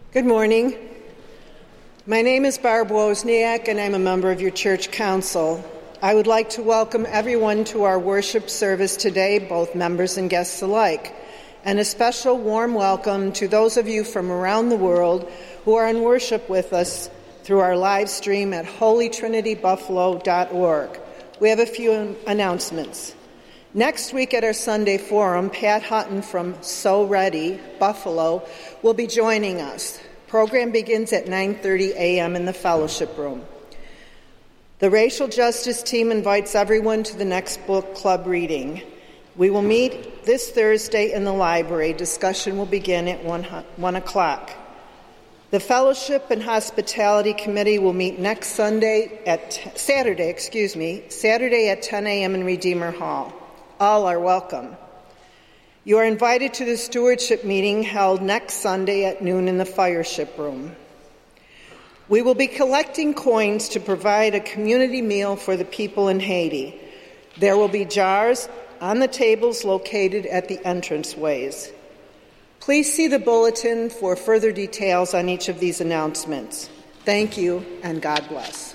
Good morning. My name is Barb Wozniak, and I'm a member of your church council. I would like to welcome everyone to our worship service today, both members and guests alike, and a special warm welcome to those of you from around the world who are in worship with us through our live stream at holytrinitybuffalo.org. We have a few announcements. Next week at our Sunday Forum, Pat Hutton from So Ready, Buffalo, will be joining us. Program begins at 9:30 a.m. in the fellowship room. The Racial Justice Team invites everyone to the next book club reading. We will meet this Thursday in the library. Discussion will begin at 1 o'clock. The Fellowship and Hospitality Committee will meet next Saturday at 10 a.m. in Redeemer Hall. All are welcome. You are invited to the stewardship meeting held next Sunday at noon in the fireship room. We will be collecting coins to provide a community meal for the people in Haiti. There will be jars on the tables located at the entranceways. Please see the bulletin for further details on each of these announcements. Thank you, and God bless.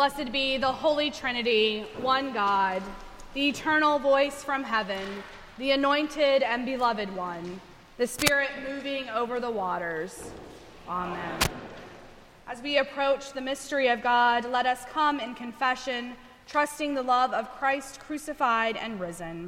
Blessed be the Holy Trinity, one God, the eternal voice from heaven, the anointed and beloved one, the Spirit moving over the waters. Amen. As we approach the mystery of God, let us come in confession, trusting the love of Christ crucified and risen.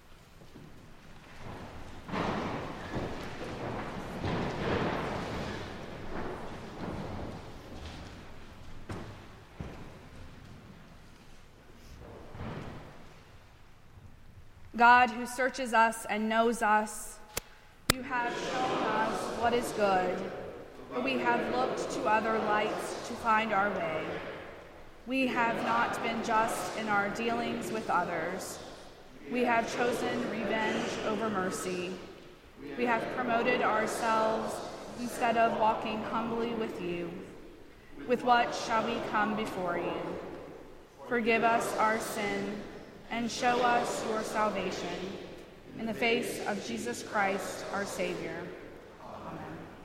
God, who searches us and knows us, you have shown us what is good, but we have looked to other lights to find our way. We have not been just in our dealings with others. We have chosen revenge over mercy. We have promoted ourselves instead of walking humbly with you. With what shall we come before you? Forgive us our sin and show us your salvation. In the face of Jesus Christ, our Savior. Amen.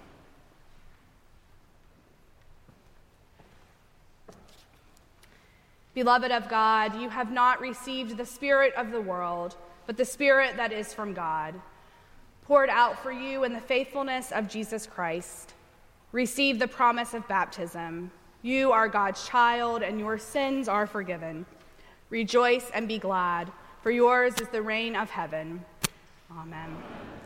Beloved of God, you have not received the Spirit of the world, but the Spirit that is from God, poured out for you in the faithfulness of Jesus Christ. Receive the promise of baptism. You are God's child, and your sins are forgiven. Rejoice and be glad, for yours is the reign of heaven. Amen.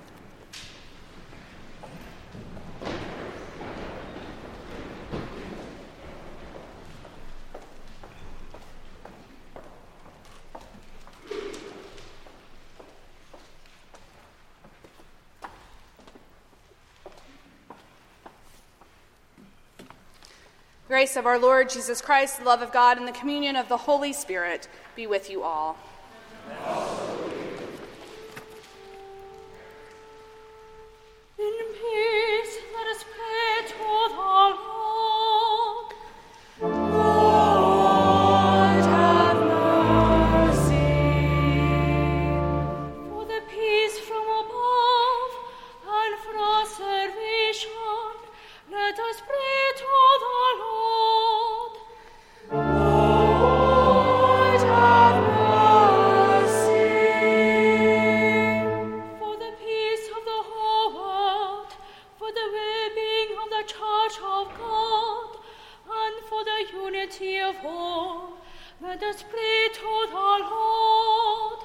Grace of our Lord Jesus Christ, the love of God, and the communion of the Holy Spirit be with you all. In peace, let us pray to the Lord. Lord, have mercy. For the peace from above and for our salvation, let us pray to the Lord. Lord, have mercy. For the peace of the whole world, for the well-being of the Church of God, and for the unity of all, let us pray to the Lord.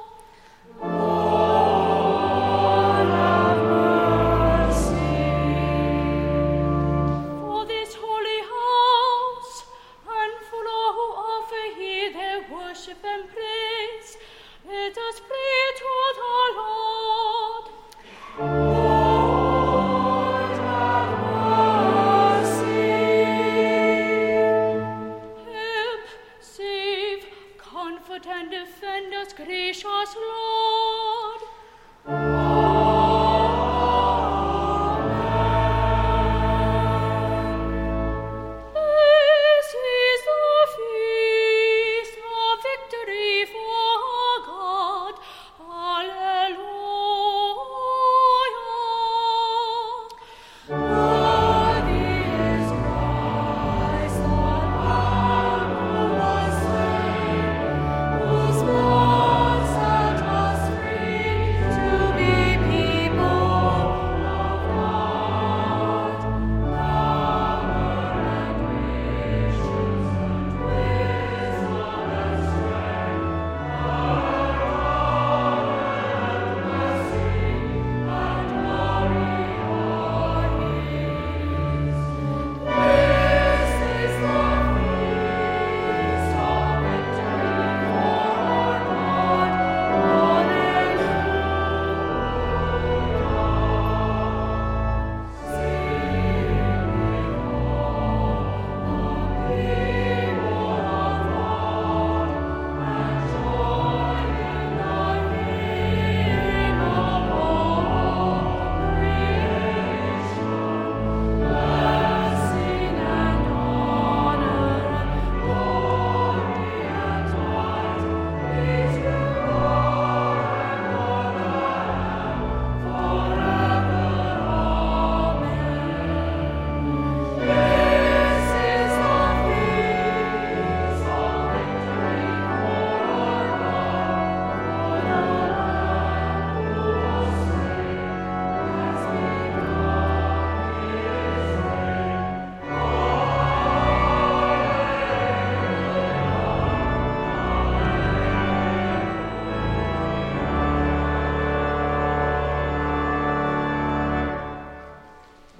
Lord, have mercy. For this holy house, and for all who offer here their worship and praise, let us pray to the Lord. Lord, have mercy. Help, save, comfort, and defend us, gracious Lord. This is the feast of victory for God. Alleluia. Worthy is Christ, the Lamb who was slain, whose blood set us free to be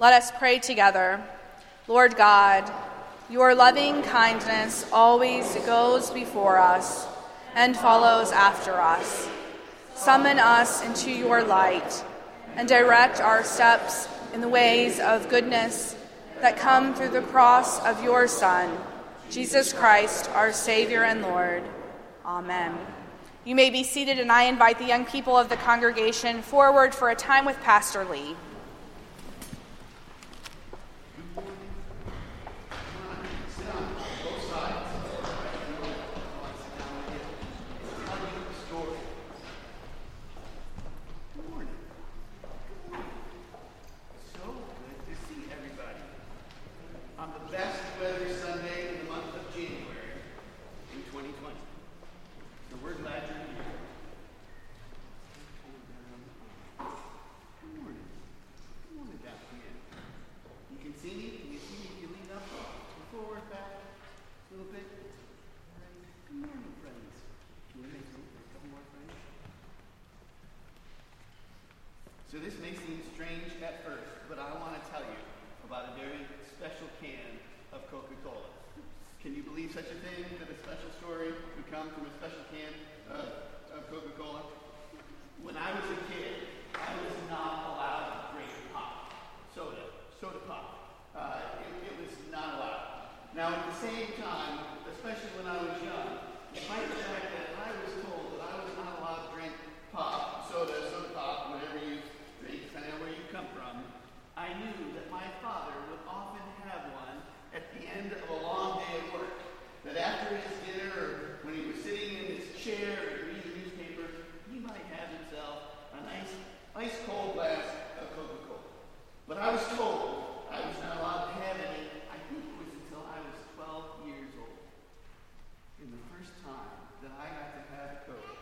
Let us pray together. Lord God, your loving kindness always goes before us and follows after us. Summon us into your light and direct our steps in the ways of goodness that come through the cross of your Son, Jesus Christ, our Savior and Lord. Amen. You may be seated, and I invite the young people of the congregation forward for a time with Pastor Lee. So this may seem strange at first, but I want to tell you about a very special can of Coca-Cola. Can you believe such a thing, that a special story would come from a special can of Coca-Cola? When I was a kid, I was not allowed to drink pop, soda pop. It was not allowed. Now at the same time, especially when I was young, despite the fact that I was told that I was not allowed to drink pop, soda pop, whatever you drink, depending on where you come from, I knew that my father would often have one at the end of a long day at work. That after his dinner, or when he was sitting in his chair and reading the newspaper, he might have himself a nice ice cold glass of Coca-Cola. But I was told I was not allowed to have any. I think it was until I was 12 years old. And the first time that I got to have a Coke.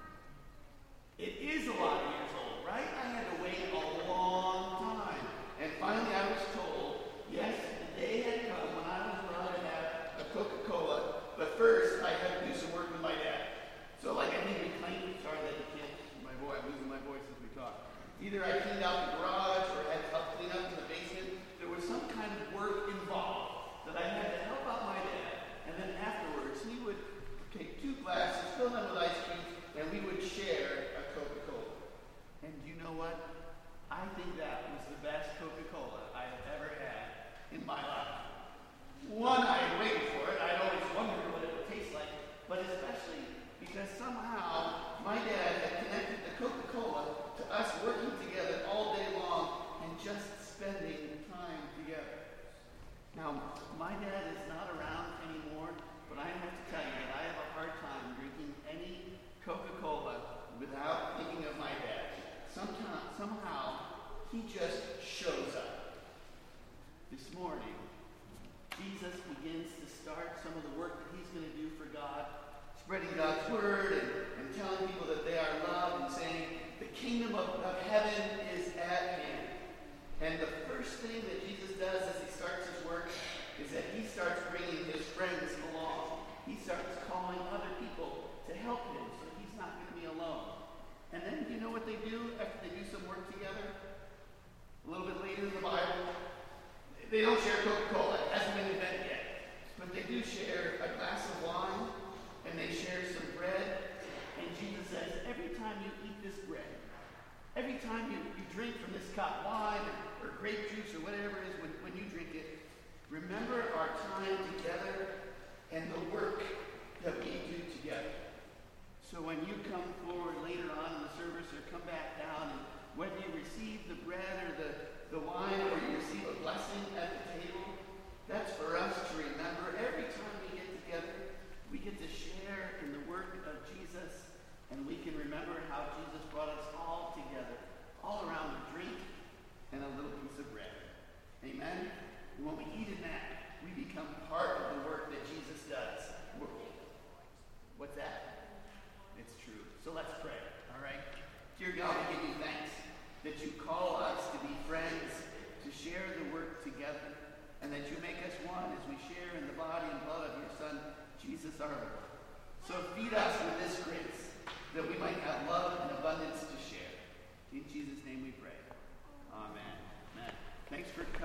It is a lot of years old, right? I had to wait a long time. And finally I was told, yes, the day had come when I was allowed to have a Coca-Cola, but first I had to do some work with my dad. So like I think we cleaned, sorry that you can't, I'm losing my voice as we talk. Either I cleaned out the garage or I had to help clean up in the basement. There was some kind of work involved that I had to help out my dad. And then afterwards, he would take 2 glasses, fill them with ice cream, and we would share a Coca-Cola. And you know what? I think that was the best Coca-Cola I have ever had in my life. One, I had waited for it. I'd always wondered what it would taste like, but especially because somehow my dad had connected the Coca-Cola to us working together all day long and just spending time together. Now, my dad is not around anymore, but I have to tell you that I have a hard time drinking any Coca-Cola without thinking of my dad. Somehow, he just shows up. This morning, Jesus begins to start some of the work that he's going to do for God, spreading God's word and telling people that they are loved and saying the kingdom of heaven is at hand. And the first thing that Jesus does as he starts his work is that he starts bringing his friends along. He starts calling other people to help him so he's not going to be alone. And then you know what they do after they do some work together? A little bit later in the Bible, they don't share Coca-Cola. It hasn't been invented yet. But they do share a glass of wine, and they share some bread. And Jesus says, every time you eat this bread, every time you drink from this cup, wine or grape juice or whatever it is, when you drink it, remember our time together and the work that we do together. So when you come forward later on in the service or come back down, and whether you receive the bread or the wine or you receive a blessing at the table, that's for us to remember. Every time we get together, we get to share in the work of Jesus, and we can remember how Jesus brought us all together, all around a drink and a little piece of bread. Amen? And when we eat in that, we become part of the work that Jesus does. What's that? It's true. So let's pray, all right? Dear God, we give you thanks that you call us to be friends, to share the work together, and that you make us one as we share in the body and blood of your Son, Jesus our Lord. So feed us with this grace, that we might have love and abundance to share. In Jesus' name we pray. Amen. Amen. Thanks for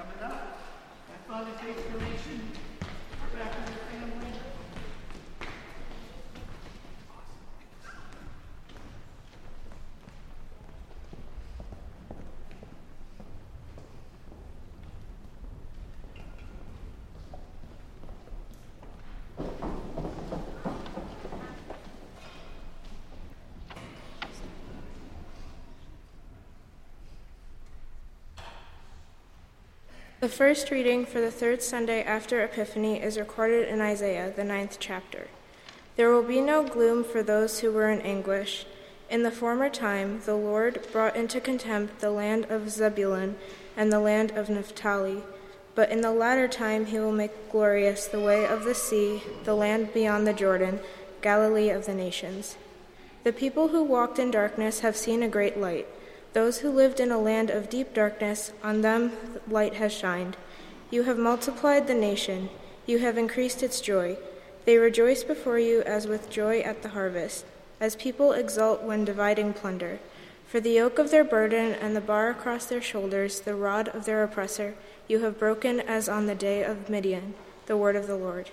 The first reading for the third Sunday after Epiphany is recorded in Isaiah, the 9th chapter. There will be no gloom for those who were in anguish. In the former time, the Lord brought into contempt the land of Zebulun and the land of Naphtali. But in the latter time he will make glorious the way of the sea, the land beyond the Jordan, Galilee of the nations. The people who walked in darkness have seen a great light. Those who lived in a land of deep darkness, on them light has shined. You have multiplied the nation. You have increased its joy. They rejoice before you as with joy at the harvest, as people exult when dividing plunder. For the yoke of their burden and the bar across their shoulders, the rod of their oppressor, you have broken as on the day of Midian. The word of the Lord.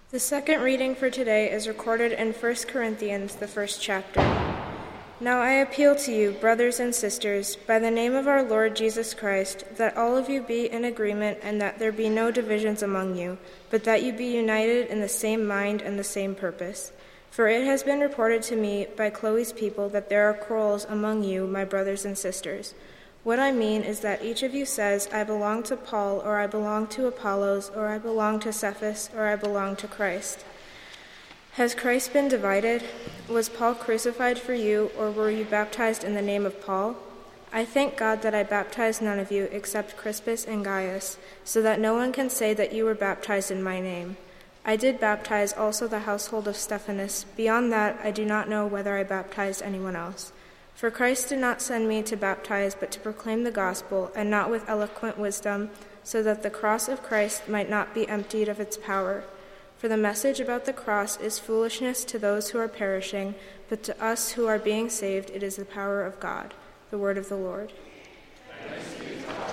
The second reading for today is recorded in 1 Corinthians, the first chapter. Now I appeal to you, brothers and sisters, by the name of our Lord Jesus Christ, that all of you be in agreement and that there be no divisions among you, but that you be united in the same mind and the same purpose. For it has been reported to me by Chloe's people that there are quarrels among you, my brothers and sisters. What I mean is that each of you says, I belong to Paul, or I belong to Apollos, or I belong to Cephas, or I belong to Christ. Has Christ been divided? Was Paul crucified for you, or were you baptized in the name of Paul? I thank God that I baptized none of you except Crispus and Gaius, so that no one can say that you were baptized in my name. I did baptize also the household of Stephanas. Beyond that, I do not know whether I baptized anyone else. For Christ did not send me to baptize, but to proclaim the gospel, and not with eloquent wisdom, so that the cross of Christ might not be emptied of its power. For the message about the cross is foolishness to those who are perishing, but to us who are being saved it is the power of God. The word of the Lord. Thanks be to God.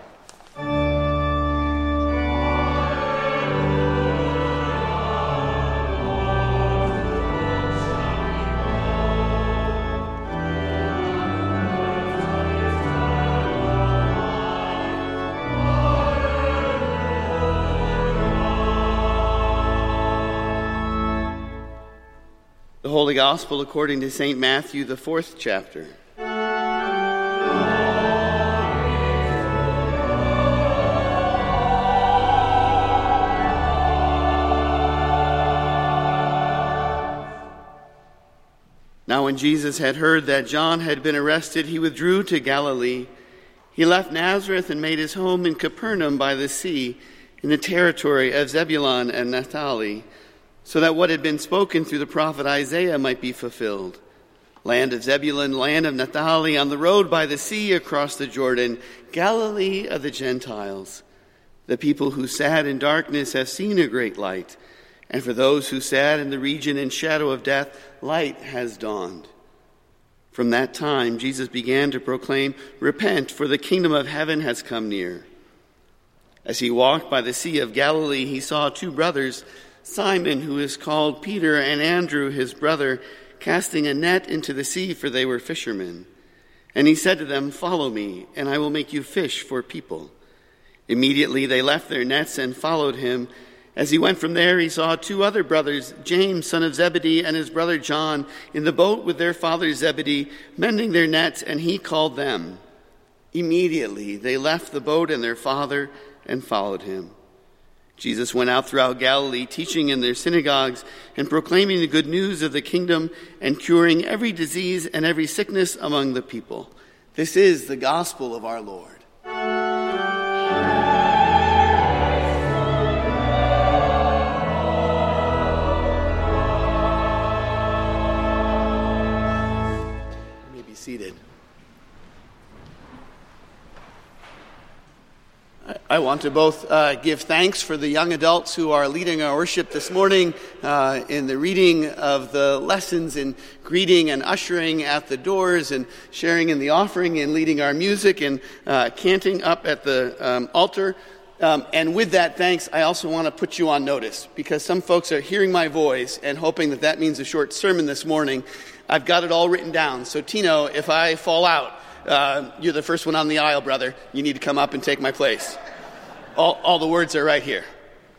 The Holy Gospel according to St. Matthew, the 4th chapter. Now when Jesus had heard that John had been arrested, he withdrew to Galilee. He left Nazareth and made his home in Capernaum by the sea, in the territory of Zebulun and Naphtali, so that what had been spoken through the prophet Isaiah might be fulfilled. Land of Zebulun, land of Naphtali, on the road by the sea across the Jordan, Galilee of the Gentiles. The people who sat in darkness have seen a great light, and for those who sat in the region and shadow of death, light has dawned. From that time, Jesus began to proclaim, Repent, for the kingdom of heaven has come near. As he walked by the Sea of Galilee, he saw two brothers, Simon, who is called Peter, and Andrew, his brother, casting a net into the sea, for they were fishermen. And he said to them, Follow me, and I will make you fish for people. Immediately they left their nets and followed him. As he went from there, he saw two other brothers, James, son of Zebedee, and his brother John, in the boat with their father Zebedee, mending their nets, and he called them. Immediately they left the boat and their father and followed him. Jesus went out throughout Galilee, teaching in their synagogues and proclaiming the good news of the kingdom and curing every disease and every sickness among the people. This is the gospel of our Lord. You may be seated. I want to both give thanks for the young adults who are leading our worship this morning in the reading of the lessons in greeting and ushering at the doors and sharing in the offering and leading our music and canting up at the altar. And with that thanks, I also want to put you on notice because some folks are hearing my voice and hoping that that means a short sermon this morning. I've got it all written down. So Tino, if I fall out, you're the first one on the aisle, brother. You need to come up and take my place. All the words are right here.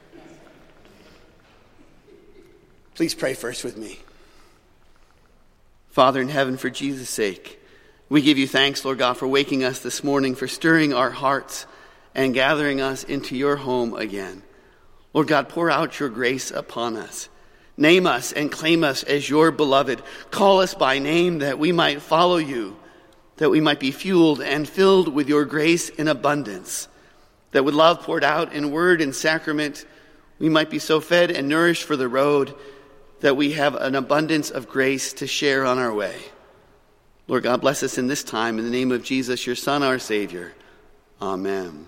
Please pray first with me. Father in heaven, for Jesus' sake, we give you thanks, Lord God, for waking us this morning, for stirring our hearts and gathering us into your home again. Lord God, pour out your grace upon us. Name us and claim us as your beloved. Call us by name that we might follow you, that we might be fueled and filled with your grace in abundance, that with love poured out in word and sacrament, we might be so fed and nourished for the road that we have an abundance of grace to share on our way. Lord God, bless us in this time. In the name of Jesus, your Son, our Savior. Amen.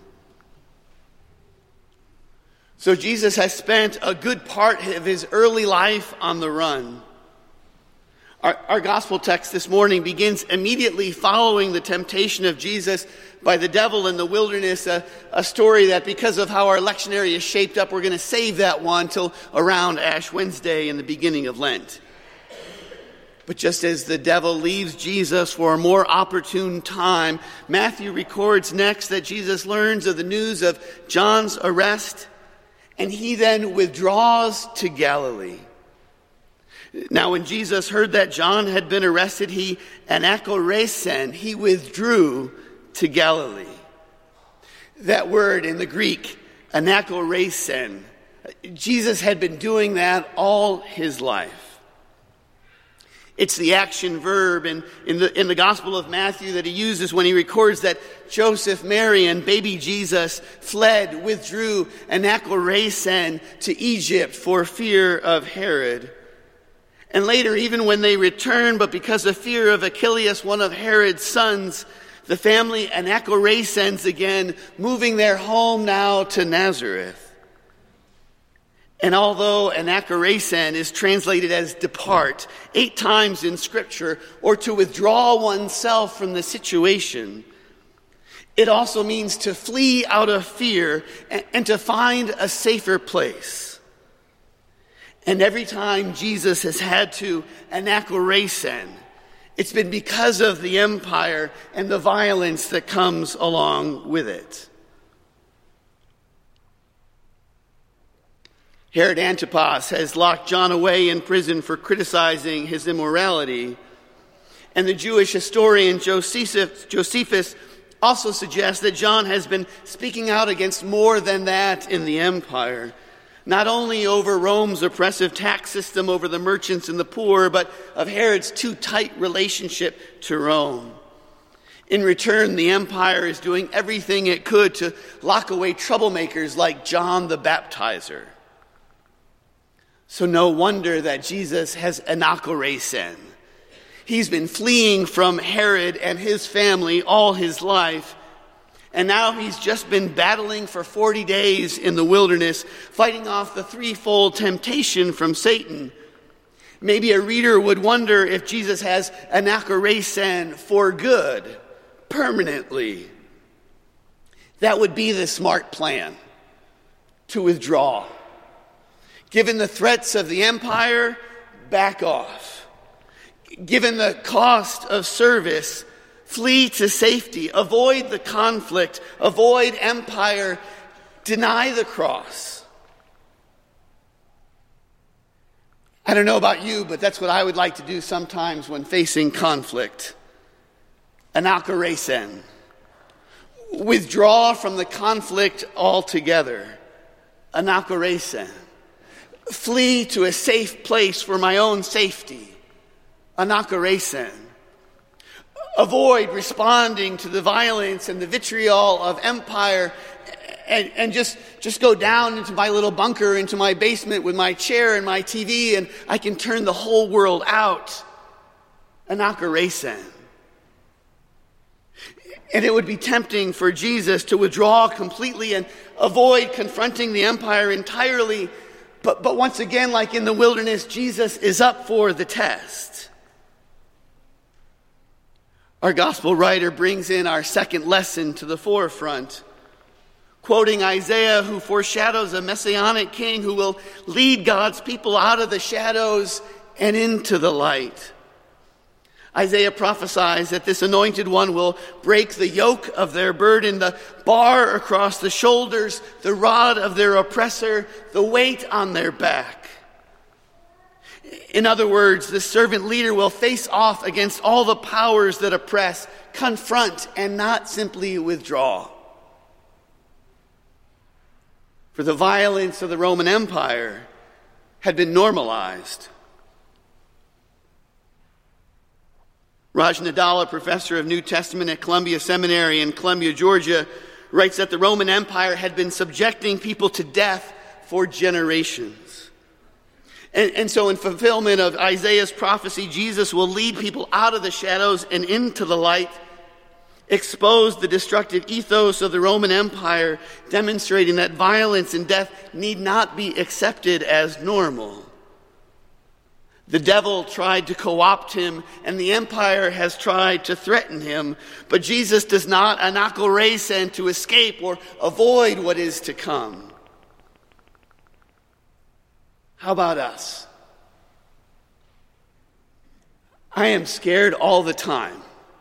So Jesus has spent a good part of his early life on the run. Our gospel text this morning begins immediately following the temptation of Jesus by the devil in the wilderness, a story that because of how our lectionary is shaped up, we're going to save that one till around Ash Wednesday and the beginning of Lent. But just as the devil leaves Jesus for a more opportune time, Matthew records next that Jesus learns of the news of John's arrest, and he then withdraws to Galilee. Now, when Jesus heard that John had been arrested, he anakoresen, he withdrew to Galilee. That word in the Greek, anakoresen, Jesus had been doing that all his life. It's the action verb in the Gospel of Matthew that he uses when he records that Joseph, Mary, and baby Jesus fled, withdrew, anakoresen, to Egypt for fear of Herod. And later, even when they returned, but because of fear of Archelaus, one of Herod's sons, the family anakoresens again, moving their home now to Nazareth. And although anakoresen is translated as depart 8 times in Scripture, or to withdraw oneself from the situation, it also means to flee out of fear and to find a safer place. And every time Jesus has had to anakoresen, it's been because of the empire and the violence that comes along with it. Herod Antipas has locked John away in prison for criticizing his immorality. And the Jewish historian Josephus also suggests that John has been speaking out against more than that in the empire. Not only over Rome's oppressive tax system over the merchants and the poor, but of Herod's too tight relationship to Rome. In return, the empire is doing everything it could to lock away troublemakers like John the Baptizer. So no wonder that Jesus has anakoresen. He's been fleeing from Herod and his family all his life. And now he's just been battling for 40 days in the wilderness, fighting off the threefold temptation from Satan. Maybe a reader would wonder if Jesus has anakoresen for good, permanently. That would be the smart plan, to withdraw. Given the threats of the empire, back off. Given the cost of service, flee to safety, avoid the conflict, avoid empire, deny the cross. I don't know about you, but that's what I would like to do sometimes when facing conflict. Anakoresen. Withdraw from the conflict altogether. Anakoresen. Flee to a safe place for my own safety. Anakoresen. Avoid responding to the violence and the vitriol of empire and just go down into my little bunker, into my basement with my chair and my TV, and I can turn the whole world out. Anakoresen. And it would be tempting for Jesus to withdraw completely and avoid confronting the empire entirely. But once again, like in the wilderness, Jesus is up for the test. Our gospel writer brings in our second lesson to the forefront, quoting Isaiah, who foreshadows a messianic king who will lead God's people out of the shadows and into the light. Isaiah prophesies that this anointed one will break the yoke of their burden, the bar across the shoulders, the rod of their oppressor, the weight on their back. In other words, the servant leader will face off against all the powers that oppress, confront, and not simply withdraw. For the violence of the Roman Empire had been normalized. Raj Nadala, professor of New Testament at Columbia Seminary in Columbia, Georgia, writes that the Roman Empire had been subjecting people to death for generations. And so in fulfillment of Isaiah's prophecy, Jesus will lead people out of the shadows and into the light, expose the destructive ethos of the Roman Empire, demonstrating that violence and death need not be accepted as normal. The devil tried to co-opt him, and the empire has tried to threaten him. But Jesus does not anachoresen to escape or avoid what is to come. How about us? I am scared all the time.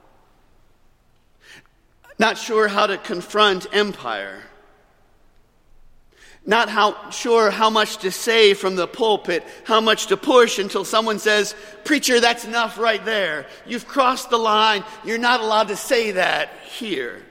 Not sure how to confront empire. Not sure how much to say from the pulpit, how much to push until someone says, "Preacher, that's enough right there. You've crossed the line. You're not allowed to say that here."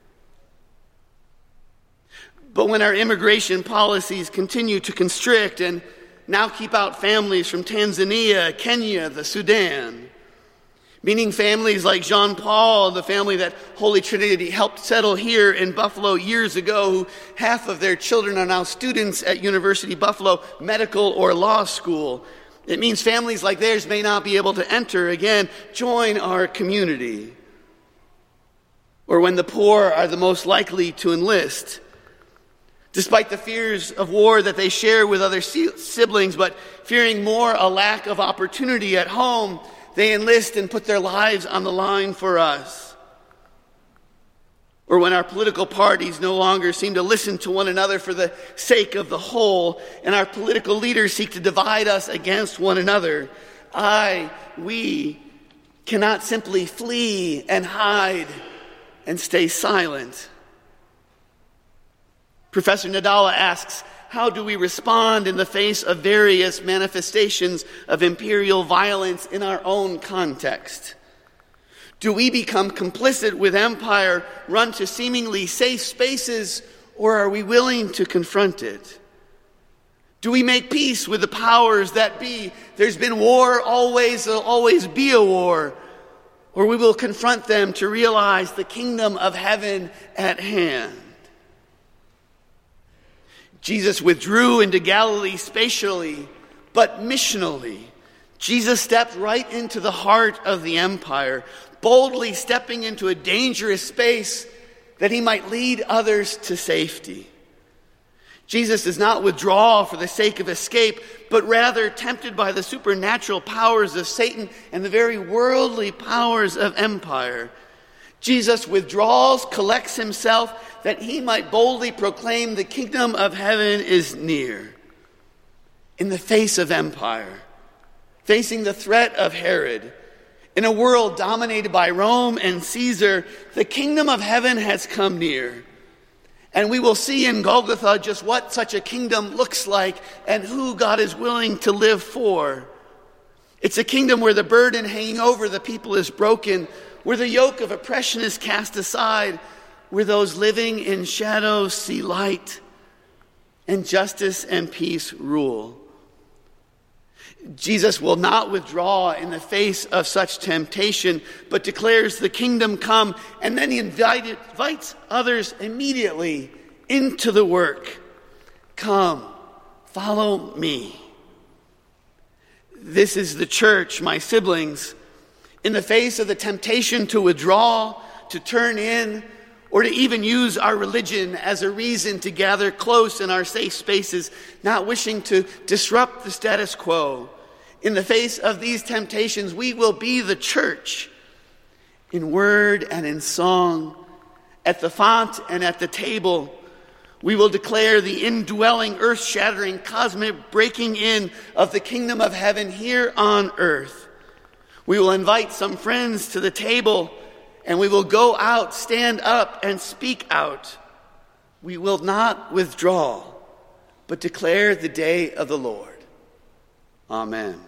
But when our immigration policies continue to constrict and now keep out families from Tanzania, Kenya, the Sudan, meaning families like Jean Paul, the family that Holy Trinity helped settle here in Buffalo years ago, who half of their children are now students at University Buffalo Medical or Law School. It means families like theirs may not be able to enter again, join our community. Or when the poor are the most likely to enlist, despite the fears of war that they share with other siblings, but fearing more a lack of opportunity at home, they enlist and put their lives on the line for us. Or when our political parties no longer seem to listen to one another for the sake of the whole, and our political leaders seek to divide us against one another, we cannot simply flee and hide and stay silent. Professor Nadala asks, how do we respond in the face of various manifestations of imperial violence in our own context? Do we become complicit with empire, run to seemingly safe spaces, or are we willing to confront it? Do we make peace with the powers that be? There's been war, always, there'll always be a war. Or we will confront them to realize the kingdom of heaven at hand. Jesus withdrew into Galilee spatially, but missionally. Jesus stepped right into the heart of the empire, boldly stepping into a dangerous space that he might lead others to safety. Jesus does not withdraw for the sake of escape, but rather, tempted by the supernatural powers of Satan and the very worldly powers of empire, Jesus withdraws, collects himself, that he might boldly proclaim the kingdom of heaven is near. In the face of empire, facing the threat of Herod, in a world dominated by Rome and Caesar, the kingdom of heaven has come near. And we will see in Golgotha just what such a kingdom looks like and who God is willing to live for. It's a kingdom where the burden hanging over the people is broken, where the yoke of oppression is cast aside, where those living in shadows see light, and justice and peace rule. Jesus will not withdraw in the face of such temptation, but declares the kingdom come, and then he invites others immediately into the work. Come, follow me. This is the church, my siblings. In the face of the temptation to withdraw, to turn in, or to even use our religion as a reason to gather close in our safe spaces, not wishing to disrupt the status quo. In the face of these temptations, we will be the church in word and in song, at the font and at the table. We will declare the indwelling, earth-shattering, cosmic breaking in of the kingdom of heaven here on earth. We will invite some friends to the table, and we will go out, stand up, and speak out. We will not withdraw, but declare the day of the Lord. Amen.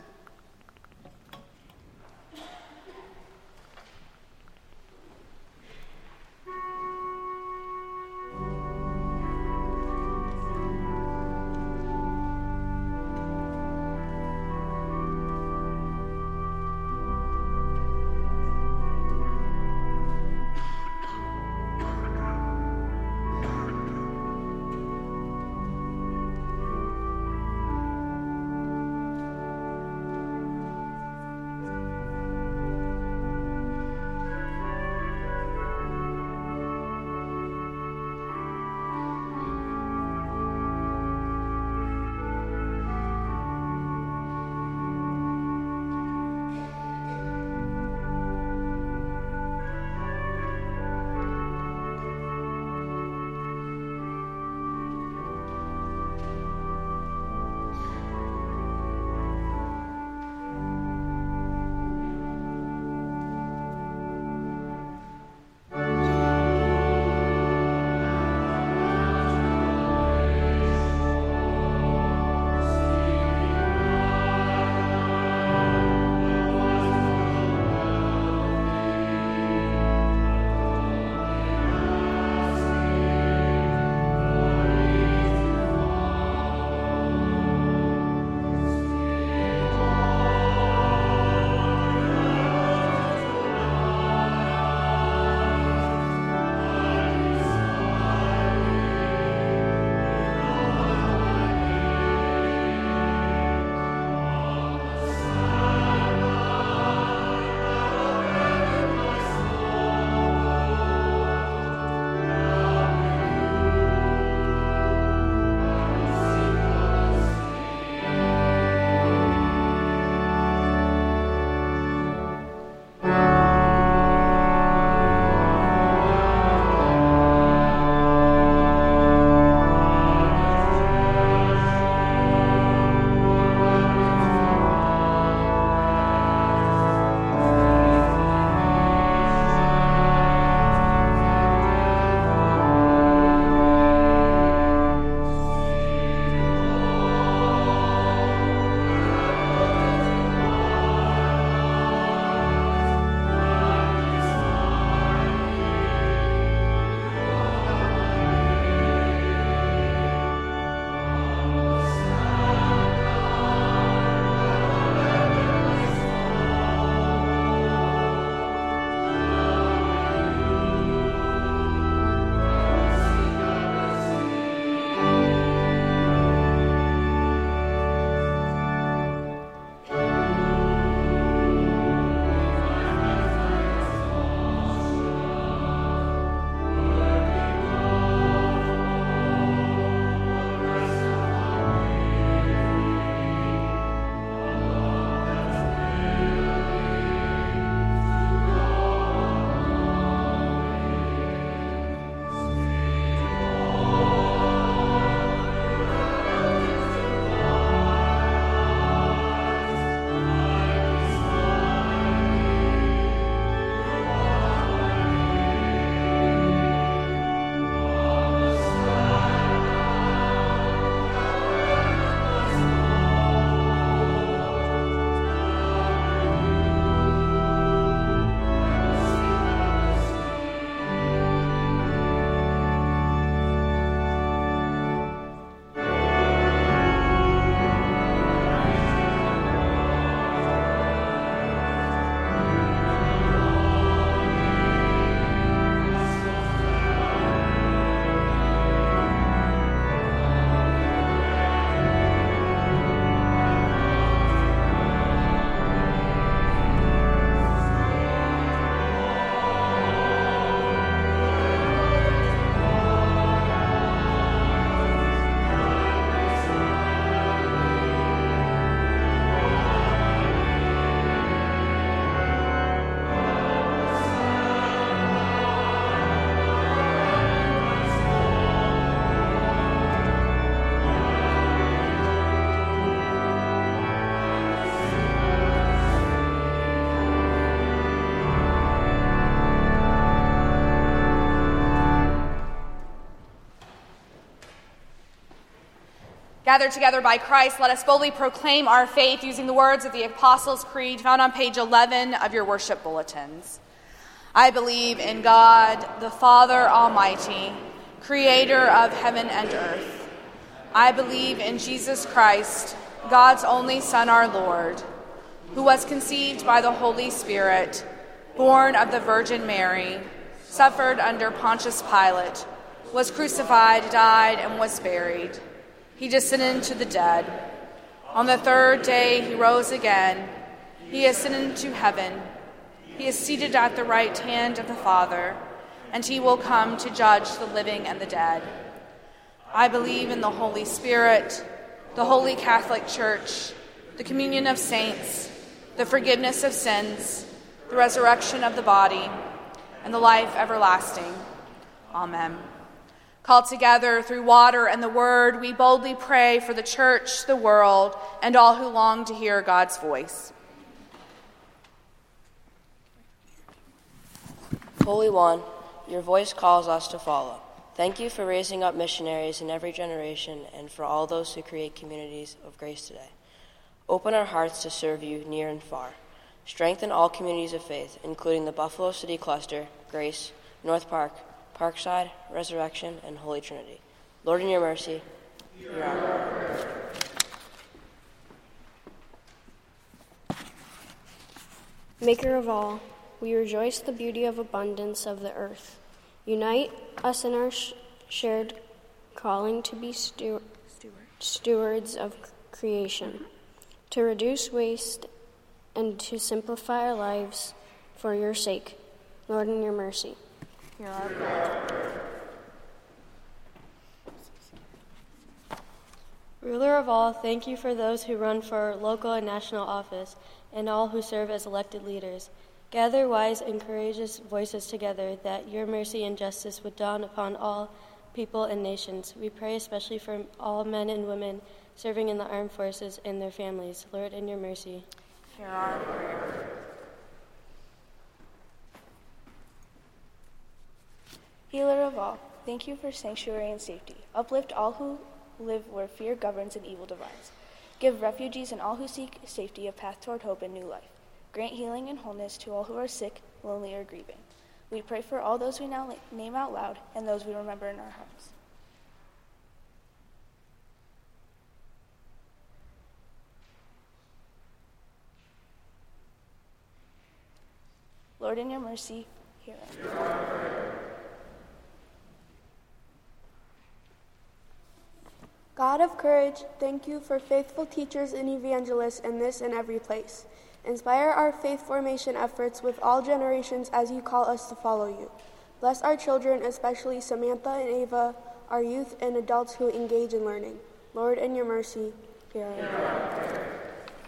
Gathered together by Christ, let us boldly proclaim our faith using the words of the Apostles' Creed found on page 11 of your worship bulletins. I believe in God, the Father Almighty, creator of heaven and earth. I believe in Jesus Christ, God's only Son, our Lord, who was conceived by the Holy Spirit, born of the Virgin Mary, suffered under Pontius Pilate, was crucified, died, and was buried. He descended into the dead. On the third day he rose again. He ascended into heaven. He is seated at the right hand of the Father, and he will come to judge the living and the dead. I believe in the Holy Spirit, the Holy Catholic Church, the communion of saints, the forgiveness of sins, the resurrection of the body, and the life everlasting. Amen. Called together through water and the word, we boldly pray for the church, the world, and all who long to hear God's voice. Holy One, your voice calls us to follow. Thank you for raising up missionaries in every generation and for all those who create communities of grace today. Open our hearts to serve you near and far. Strengthen all communities of faith, including the Buffalo City Cluster, Grace, North Park, Parkside, Resurrection, and Holy Trinity. Lord, in your mercy, hear our prayer. Maker of all, we rejoice the beauty of abundance of the earth. Unite us in our shared calling to be stewards of creation, to reduce waste and to simplify our lives for your sake. Lord, in your mercy, hear our prayer. Ruler of all, thank you for those who run for local and national office and all who serve as elected leaders. Gather wise and courageous voices together that your mercy and justice would dawn upon all people and nations. We pray especially for all men and women serving in the armed forces and their families. Lord, in your mercy, hear our prayer. Healer of all, thank you for sanctuary and safety. Uplift all who live where fear governs and evil divides. Give refugees and all who seek safety a path toward hope and new life. Grant healing and wholeness to all who are sick, lonely, or grieving. We pray for all those we now name out loud and those we remember in our hearts. Lord, in your mercy, hear us. God of courage, thank you for faithful teachers and evangelists in this and every place. Inspire our faith formation efforts with all generations as you call us to follow you. Bless our children, especially Samantha and Ava, our youth and adults who engage in learning. Lord, in your mercy, hear our prayer.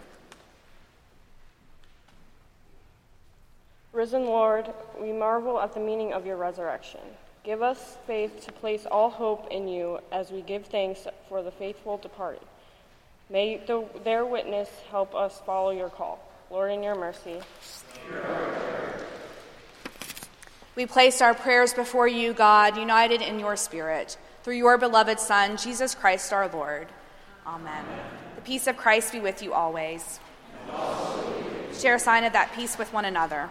Risen Lord, we marvel at the meaning of your resurrection. Give us faith to place all hope in you as we give thanks for the faithful departed. May their witness help us follow your call. Lord, in your mercy. We place our prayers before you, God, united in your Spirit, through your beloved Son, Jesus Christ our Lord. Amen. The peace of Christ be with you always. Share a sign of that peace with one another.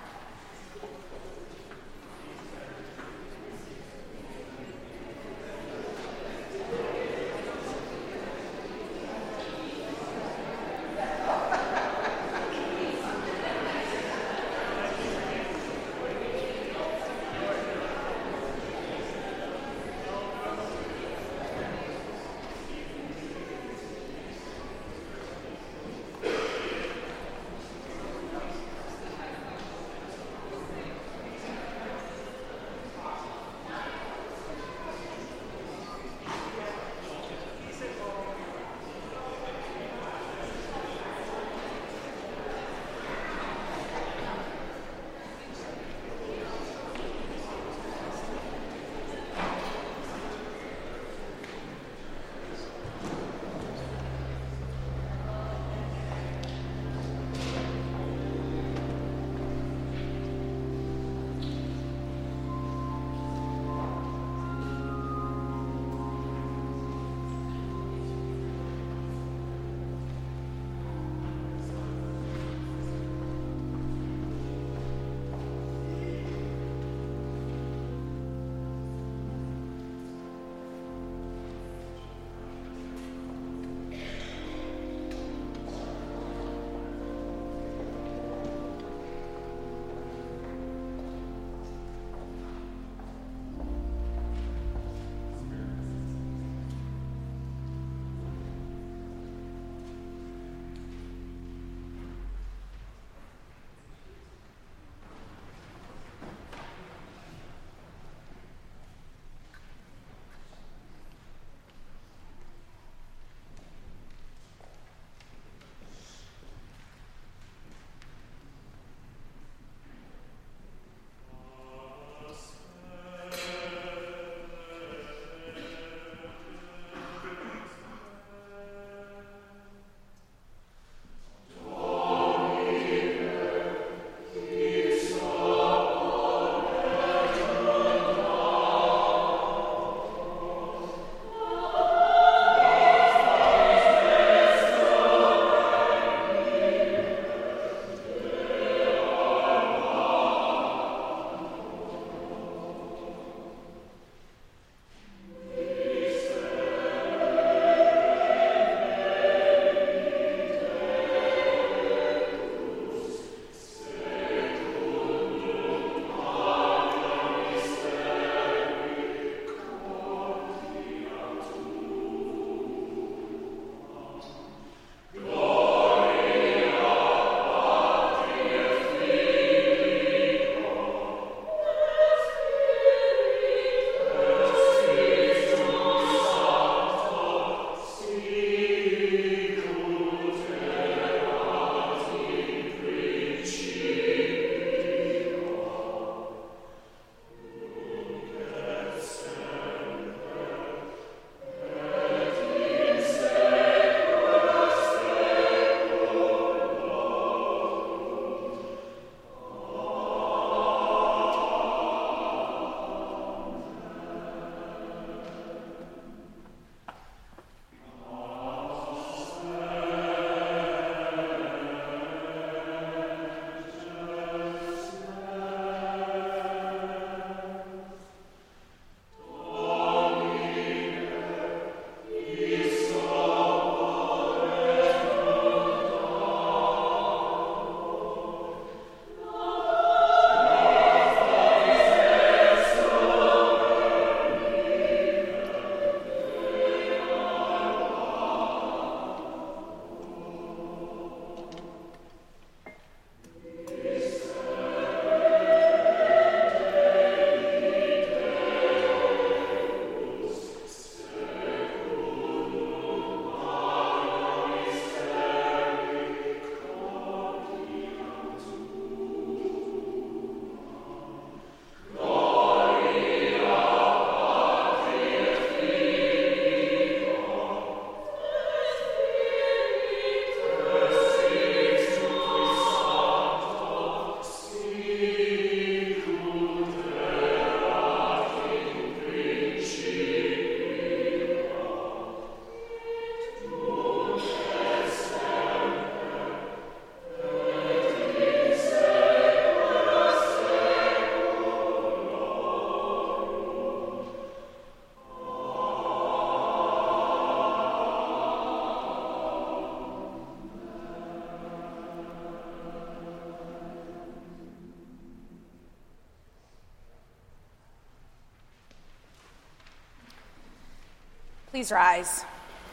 Please rise.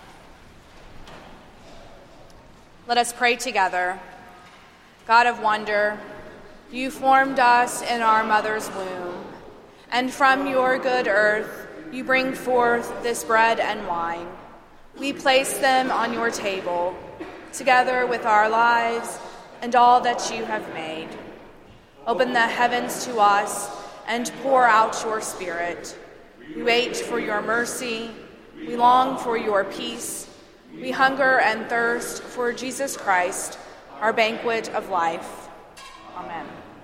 Let us pray together. God of wonder, you formed us in our mother's womb, and from your good earth you bring forth this bread and wine. We place them on your table, together with our lives and all that you have made. Open the heavens to us and pour out your Spirit. We wait for your mercy. We long for your peace. We hunger and thirst for Jesus Christ, our banquet of life. Amen.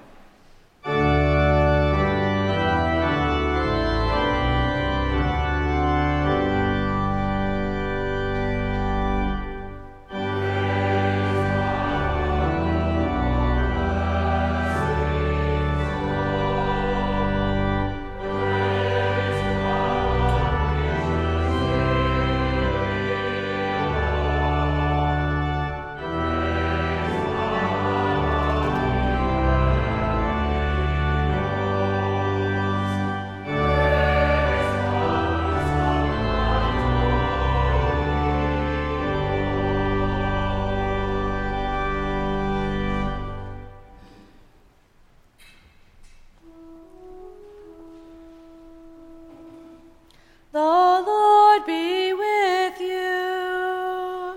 The Lord be with you.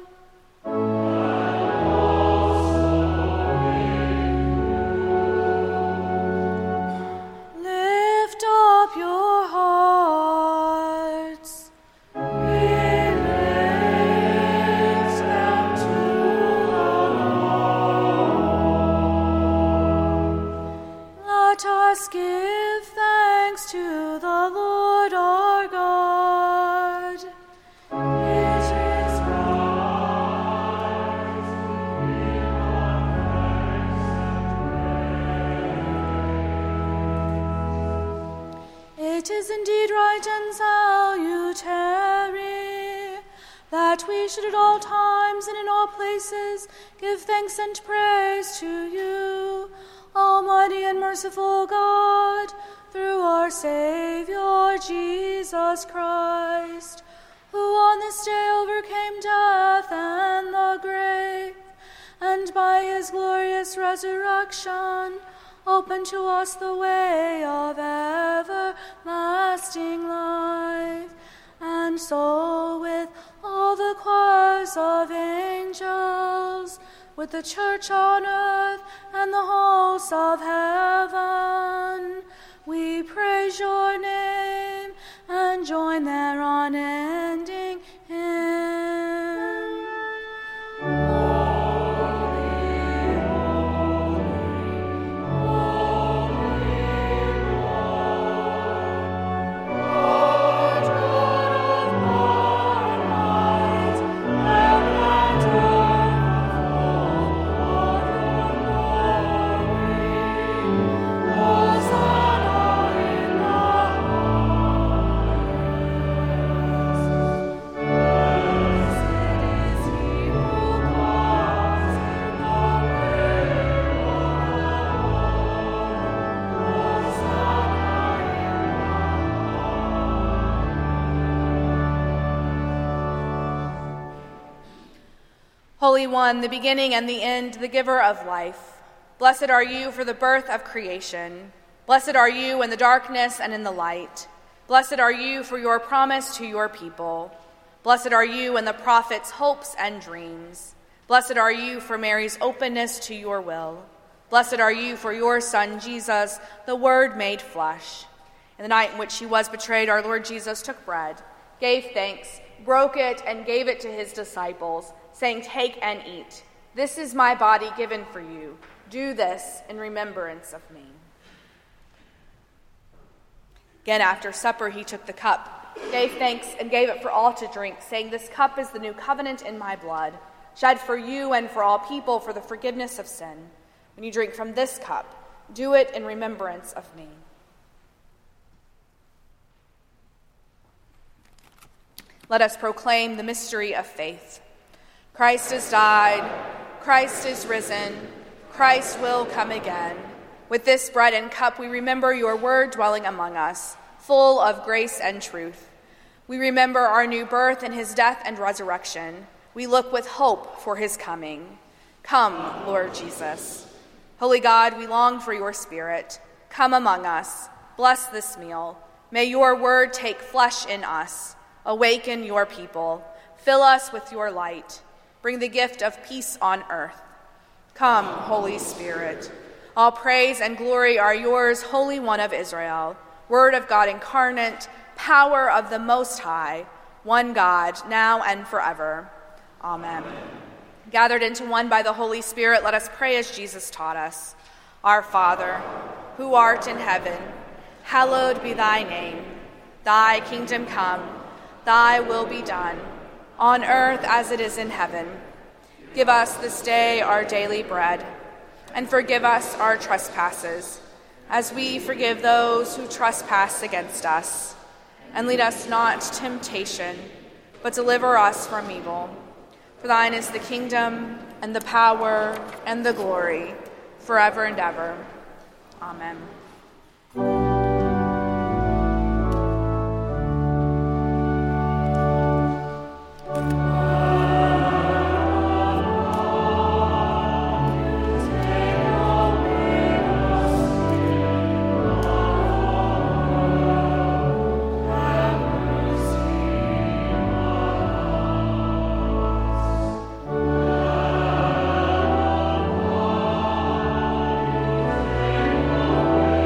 Lift up your hearts. We lift them to the Lord. Let us give thanks to the Lord our God. It is indeed right and salutary that we should at all times and in all places give thanks and praise to you, Almighty and merciful God, through our Savior Jesus Christ, who on this day overcame death and the grave, and by his glorious resurrection open to us the way of everlasting life. And so with all the choirs of angels, with the church on earth and the hosts of heaven, we praise your name and join their unending hymn. Holy One, the beginning and the end, the giver of life, blessed are you for the birth of creation. Blessed are you in the darkness and in the light. Blessed are you for your promise to your people. Blessed are you in the prophets' hopes and dreams. Blessed are you for Mary's openness to your will. Blessed are you for your Son, Jesus, the Word made flesh. In the night in which he was betrayed, our Lord Jesus took bread, gave thanks, broke it, and gave it to his disciples, saying, "Take and eat. This is my body given for you. Do this in remembrance of me." Again, after supper, he took the cup, gave thanks, and gave it for all to drink, saying, "This cup is the new covenant in my blood, shed for you and for all people for the forgiveness of sin. When you drink from this cup, do it in remembrance of me." Let us proclaim the mystery of faith. Christ has died, Christ is risen, Christ will come again. With this bread and cup we remember your word dwelling among us, full of grace and truth. We remember our new birth and his death and resurrection. We look with hope for his coming. Come, Lord Jesus. Holy God, we long for your Spirit. Come among us. Bless this meal. May your word take flesh in us. Awaken your people. Fill us with your light. Bring the gift of peace on earth. Come, Holy Spirit. All praise and glory are yours, Holy One of Israel, Word of God incarnate, power of the Most High, one God, now and forever. Amen. Gathered into one by the Holy Spirit, let us pray as Jesus taught us. Our Father, who art in heaven, hallowed be thy name. Thy kingdom come, thy will be done, on earth as it is in heaven. Give us this day our daily bread, and forgive us our trespasses, as we forgive those who trespass against us. And lead us not to temptation, but deliver us from evil. For thine is the kingdom, and the power, and the glory, forever and ever. Amen. Amen.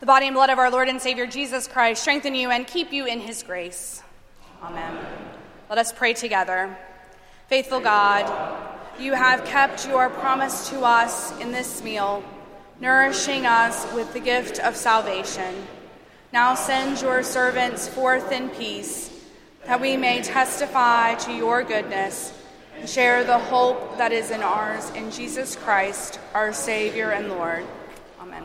body and blood of our Lord and Savior Jesus Christ strengthen you and keep you in his grace. Amen. Let us pray together. Faithful God, you have kept your promise to us in this meal, nourishing us with the gift of salvation. Now send your servants forth in peace, that we may testify to your goodness and share the hope that is in ours in Jesus Christ, our Savior and Lord. Amen.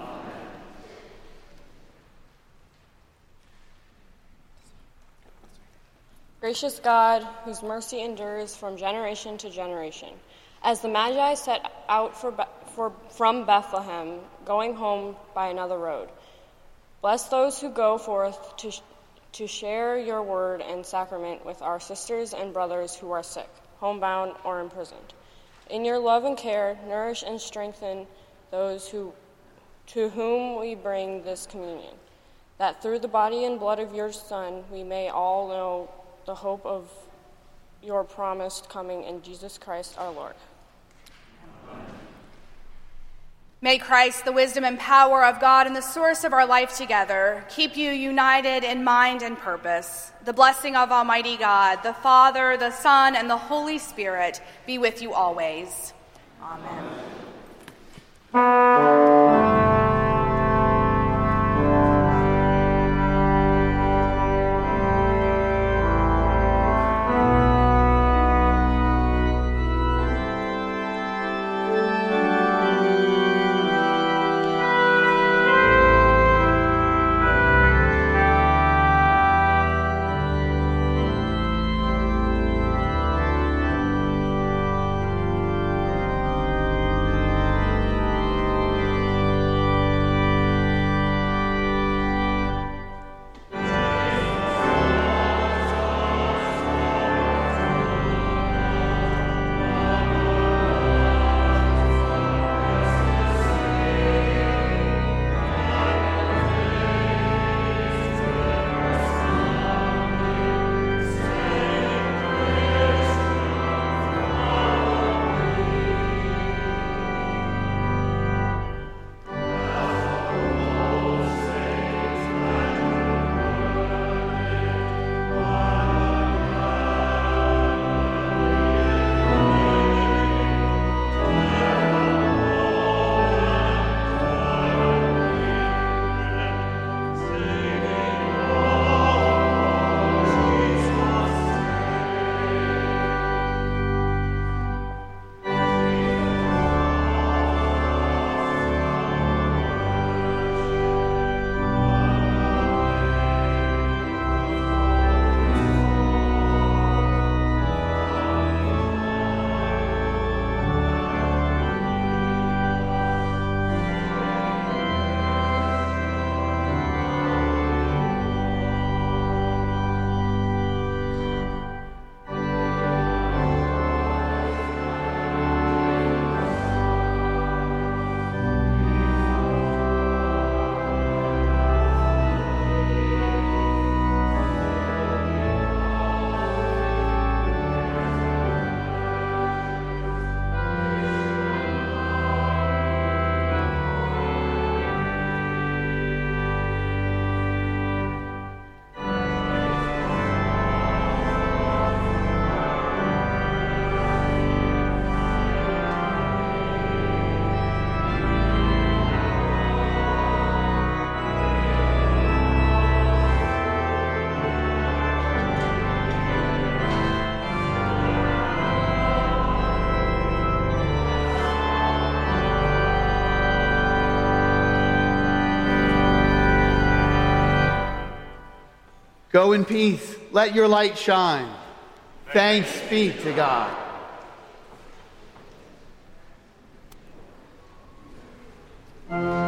Gracious God, whose mercy endures from generation to generation, as the Magi set out from Bethlehem, going home by another road, bless those who go forth to share your word and sacrament with our sisters and brothers who are sick, homebound, or imprisoned. In your love and care, nourish and strengthen those to whom we bring this communion, that through the body and blood of your Son we may all know the hope of your promised coming in Jesus Christ our Lord. May Christ, the wisdom and power of God and the source of our life together, keep you united in mind and purpose. The blessing of Almighty God, the Father, the Son, and the Holy Spirit be with you always. Amen. Go in peace. Let your light shine. Thanks be to God.